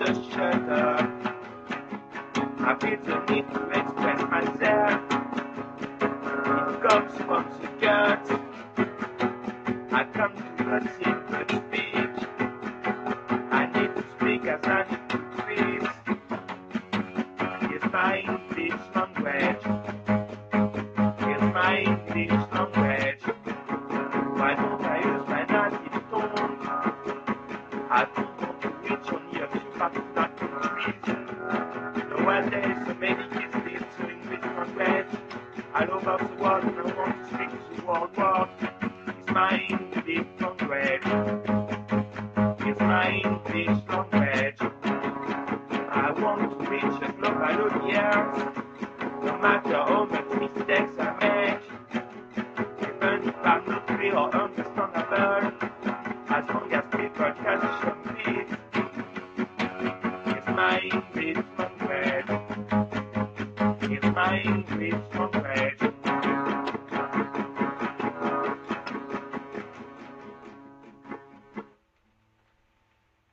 just shut up. I feel the need to express myself. It comes from the gut. I come to a simple speech. I need to speak as I need to breathe. It's my English language. It's my English language. Why don't I use my native tone? I don't want to reach only a few facts that can reach. Nowadays, so many kids live to English language. All over the world, and I want to speak to the world war. It's my English language. It's my English language. I want to reach a global audience. No matter how much mistakes I make, even if I'm not real or understandable, as long as people can show me, it's my